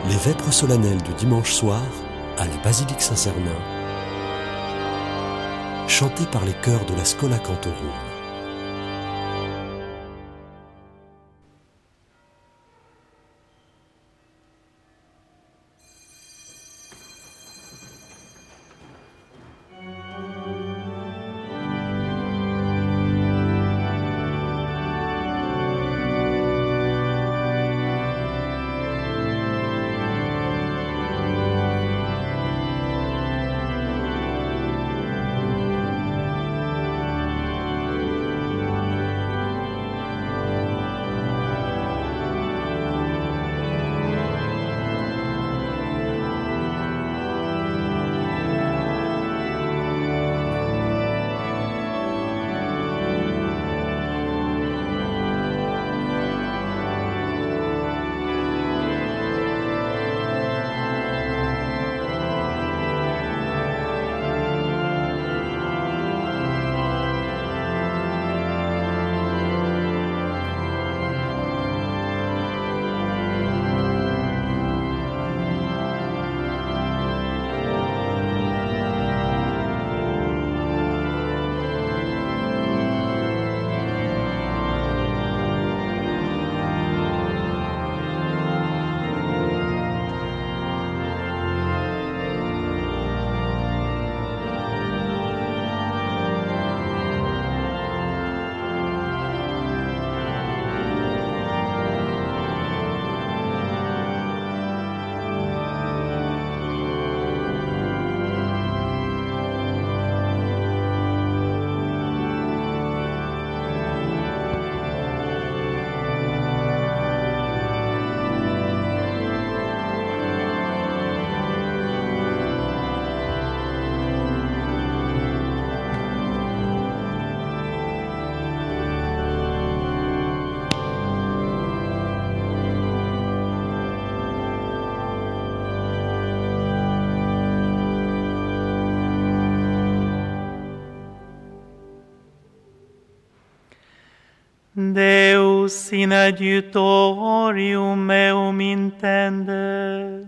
Les vêpres solennelles du dimanche soir à la basilique Saint-Cernin, chantées par les chœurs de la Schola Cantorum. Deus in adiutorium meum intende.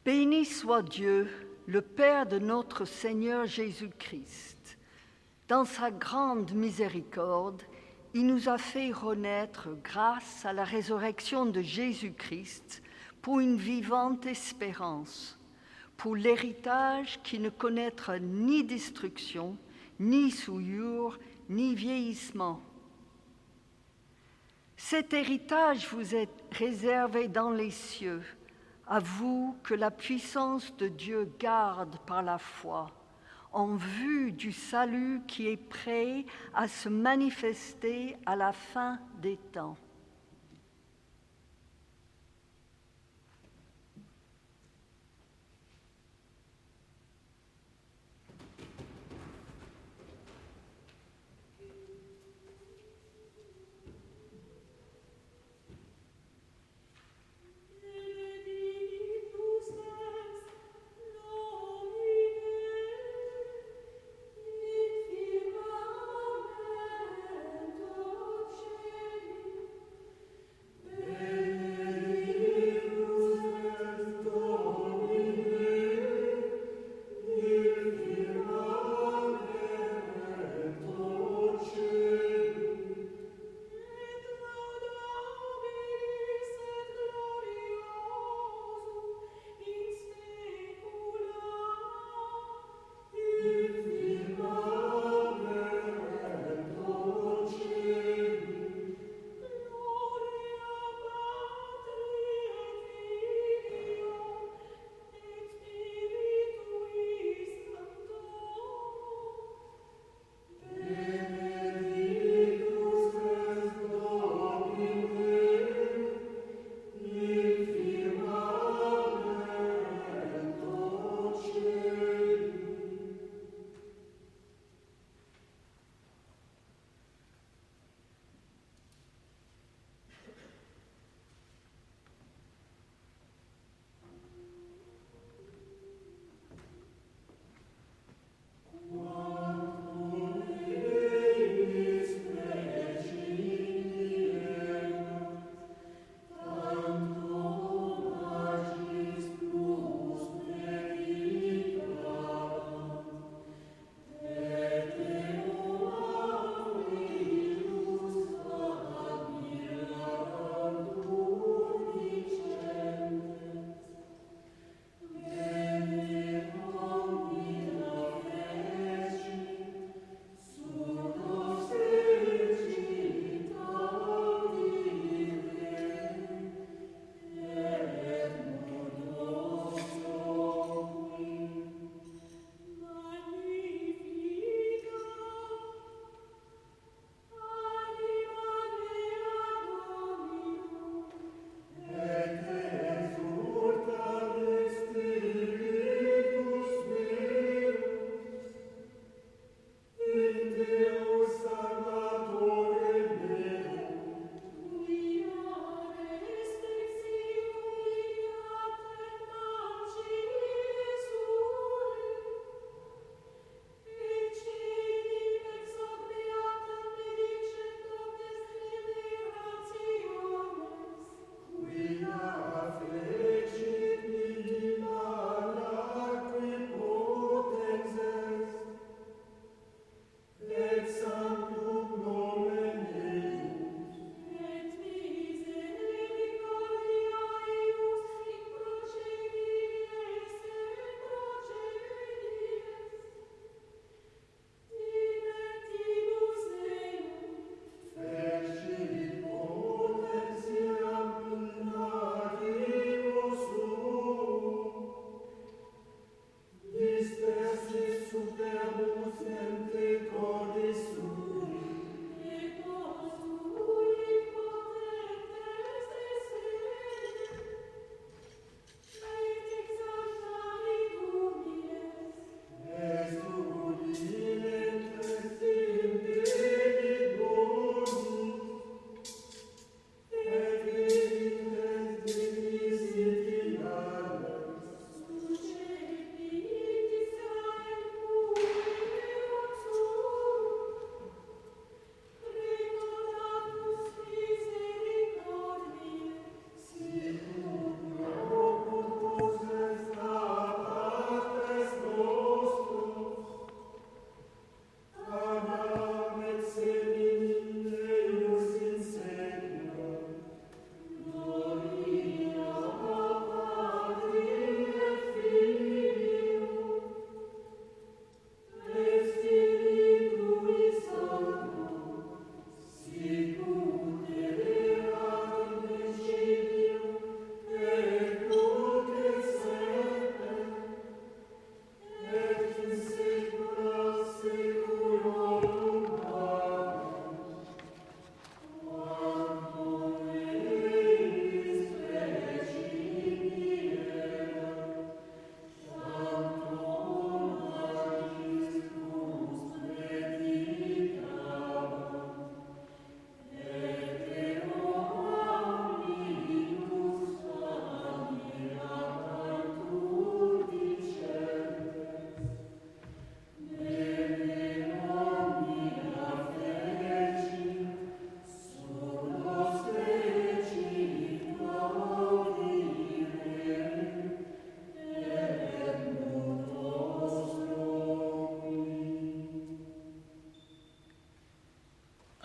Béni soit Dieu, le Père de notre Seigneur Jésus-Christ. Dans sa grande miséricorde, il nous a fait renaître grâce à la résurrection de Jésus-Christ pour une vivante espérance, pour l'héritage qui ne connaîtra ni destruction, ni souillure, ni vieillissement. Cet héritage vous est réservé dans les cieux, à vous que la puissance de Dieu garde par la foi, en vue du salut qui est prêt à se manifester à la fin des temps.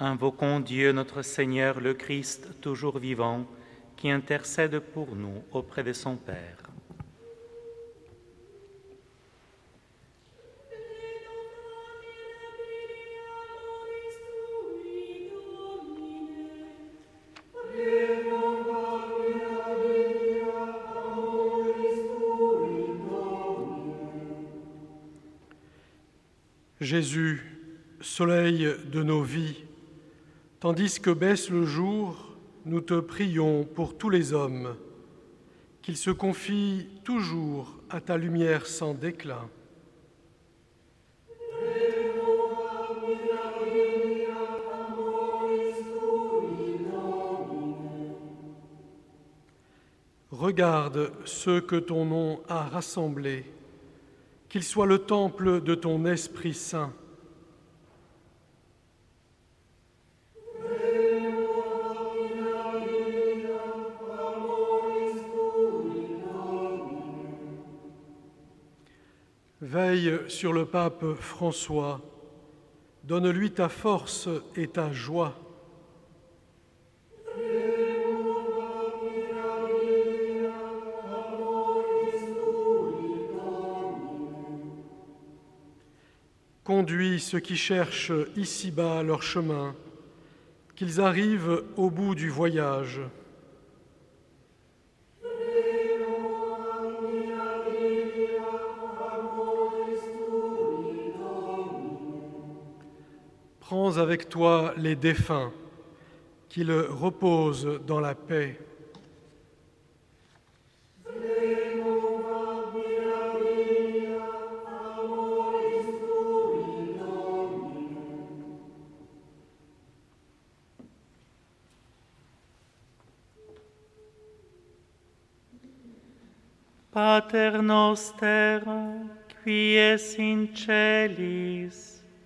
Invoquons Dieu notre Seigneur le Christ toujours vivant, qui intercède pour nous auprès de son Père. Jésus, soleil de nos vies, tandis que baisse le jour, nous te prions pour tous les hommes, qu'ils se confient toujours à ta lumière sans déclin. Regarde ceux que ton nom a rassemblés, qu'ils soient le temple de ton Esprit Saint. Veille sur le pape François, donne-lui ta force et ta joie. Conduis ceux qui cherchent ici-bas leur chemin, qu'ils arrivent au bout du voyage. Prends avec toi les défunts, qu'ils reposent dans la paix. Pater noster, qui es in celis,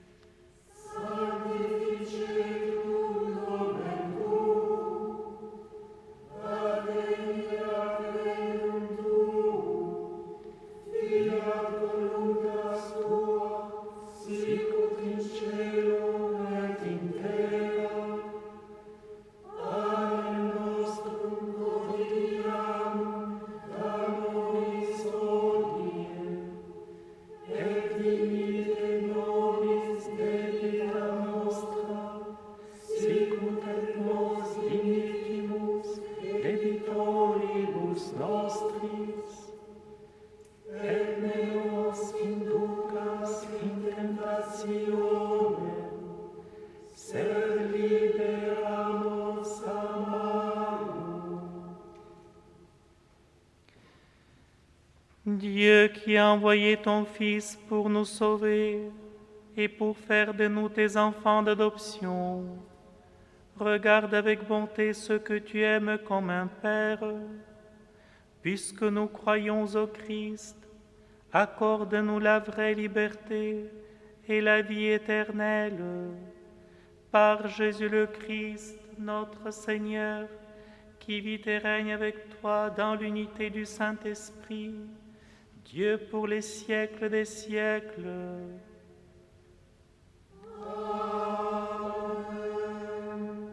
Dieu qui a envoyé ton Fils pour nous sauver et pour faire de nous tes enfants d'adoption, regarde avec bonté ceux que tu aimes comme un Père. Puisque nous croyons au Christ, accorde-nous la vraie liberté et la vie éternelle. Par Jésus le Christ, notre Seigneur, qui vit et règne avec toi dans l'unité du Saint-Esprit, Dieu pour les siècles des siècles. Amen.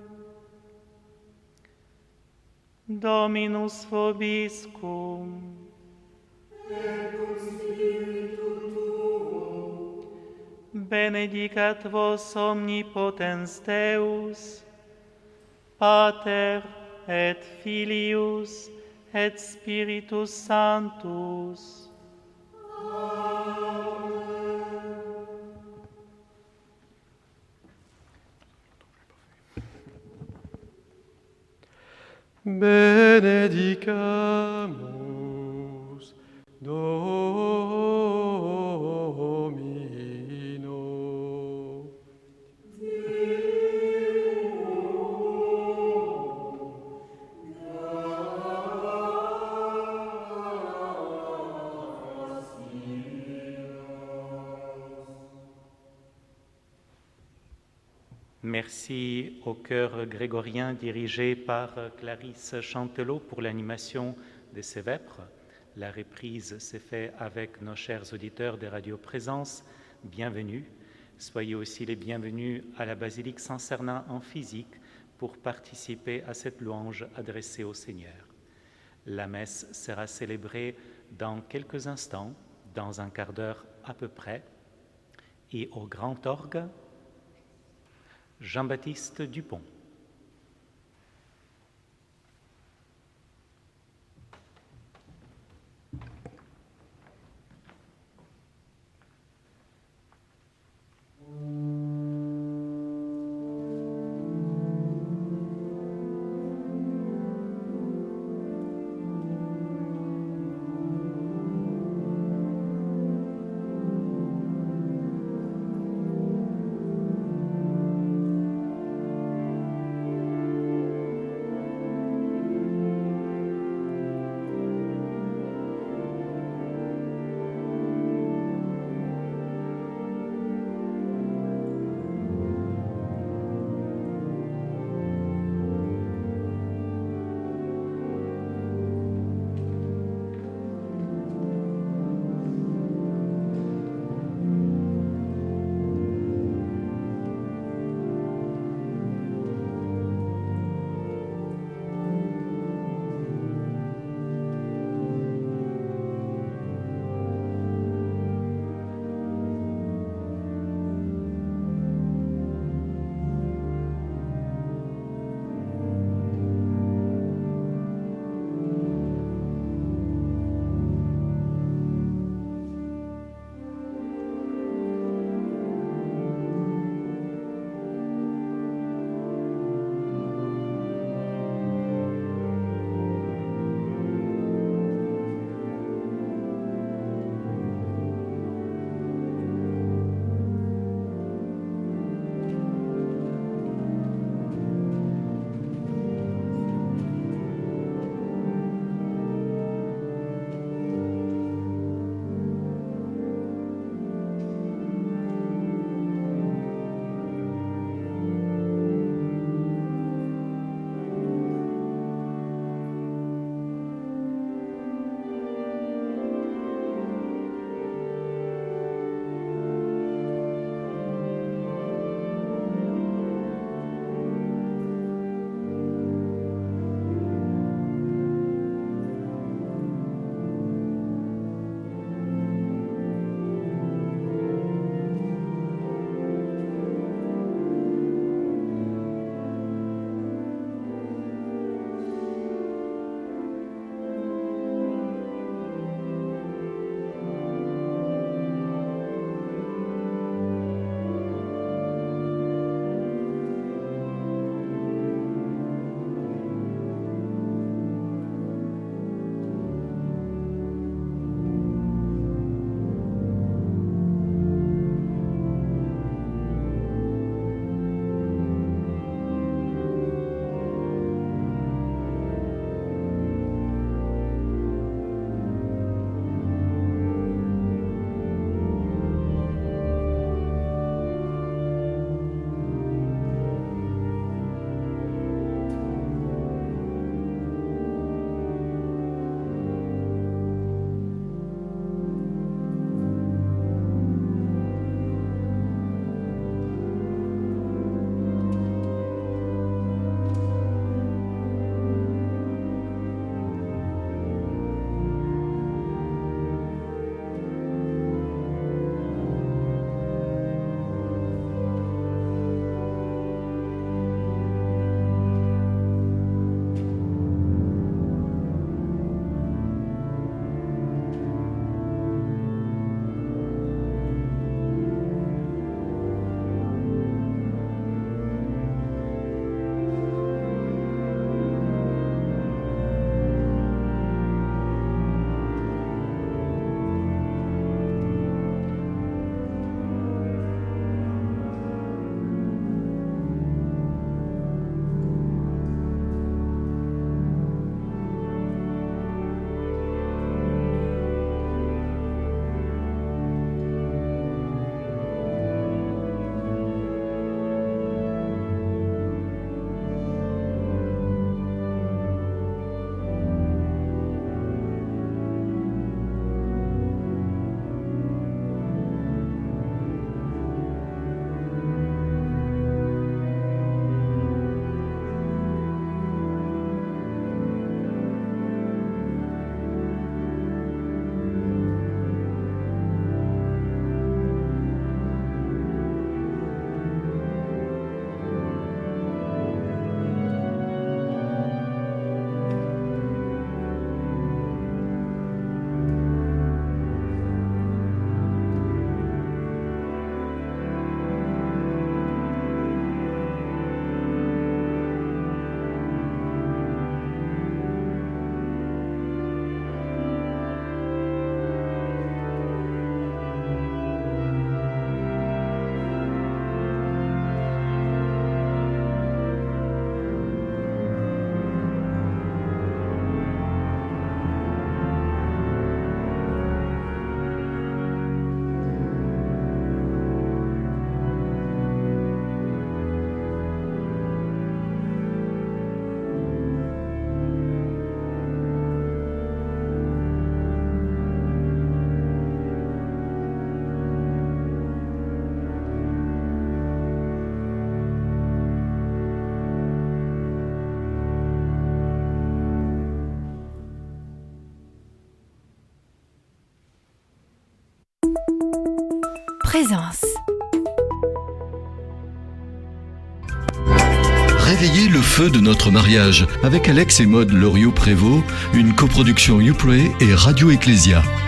Dominus vobiscum. Et cum spiritu tuo. Benedicat vos omnipotens Deus, Pater et Filius et Spiritus Sanctus. Benedicamus Domino. Merci au chœur grégorien dirigé par Clarisse Chantelot pour l'animation de ces vêpres. La reprise s'est faite avec nos chers auditeurs de Radio Présence. Bienvenue. Soyez aussi les bienvenus à la basilique Saint-Cernin en physique pour participer à cette louange adressée au Seigneur. La messe sera célébrée dans quelques instants, dans un quart d'heure à peu près, et au grand orgue, Jean-Baptiste Dupont. présence. Réveillez le feu de notre mariage avec Alex et Maude Loriot-Prévost, une coproduction YouPray et Radio Ecclésia.